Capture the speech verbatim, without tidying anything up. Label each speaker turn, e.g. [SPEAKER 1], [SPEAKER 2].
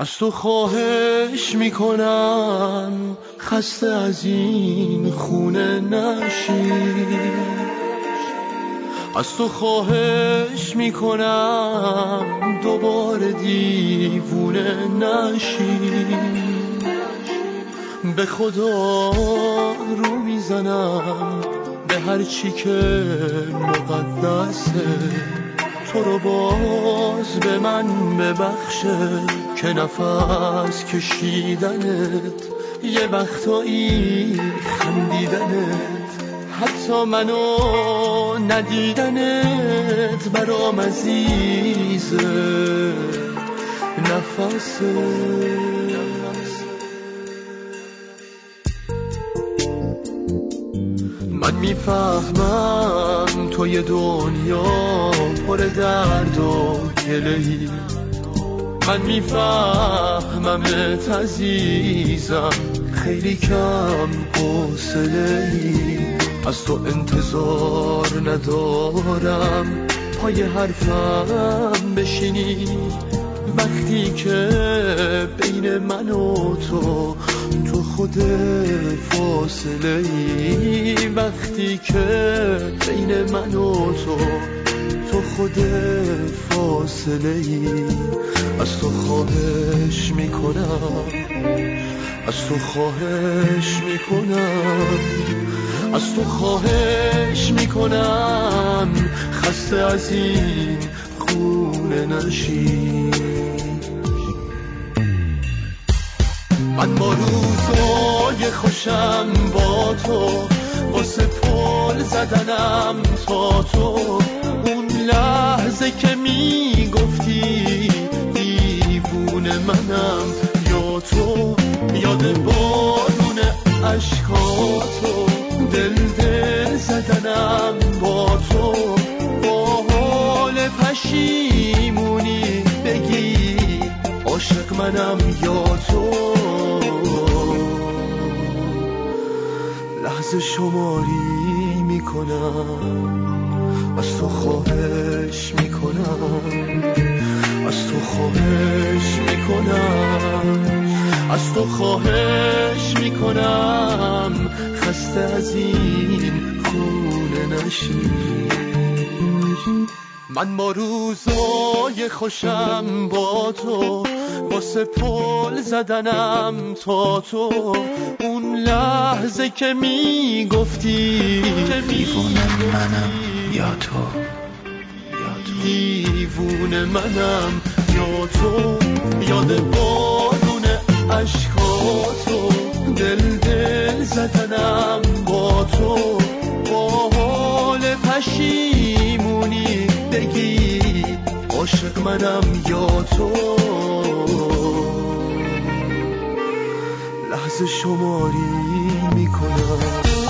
[SPEAKER 1] از تو خواهش میکنم خسته از این خونه نشی، از تو خواهش میکنم دوباره دیوونه نشی. به خدا رو میزنم به هر چی که مقدسه، تو رو باز به من ببخشه که نفس کشیدنت یه وقتایی خندیدنت، حتی منو ندیدنت برام عزیزه نفسه. من میفهمم توی دنیا پر درد و گله‌ای، من میفهممت عزیزم خیلی کم حوصله‌ای، از تو انتظار ندارم پای حرفم بشینی، وقتی که بین من و تو تو خود فاصله ای، وقتی که بین من و تو تو خود فاصله ای. از تو خواهش میکنم، از تو خواهش میکنم، از تو خواهش میکنم خسته از این خونه نشی. من با روزای خوشم با تو واسه پل زدنم تا تو، اون لحظه که میگفتی دیوونه منم یا تو، یاد بارون عشقاتو دل دل زدنم با تو، با حال پشیمونی بگی عاشق منم یا تو، لحظه شماری میکنم، از تو خواهش میکنم، از تو خواهش میکنم، از تو خواهش میکنم خسته از این خونه نشی. من با روزای خوشم با تو واسه پل زدنم تا تو، اون لحظه که میگفتی
[SPEAKER 2] دیوونه منم یا تو،
[SPEAKER 1] دیوونه منم یا تو، یاد بارون عشقاتو دل دل زدنم با تو، با حال پشیمونی بگی عاشق منم یا تو، لحظه شماری میکنم.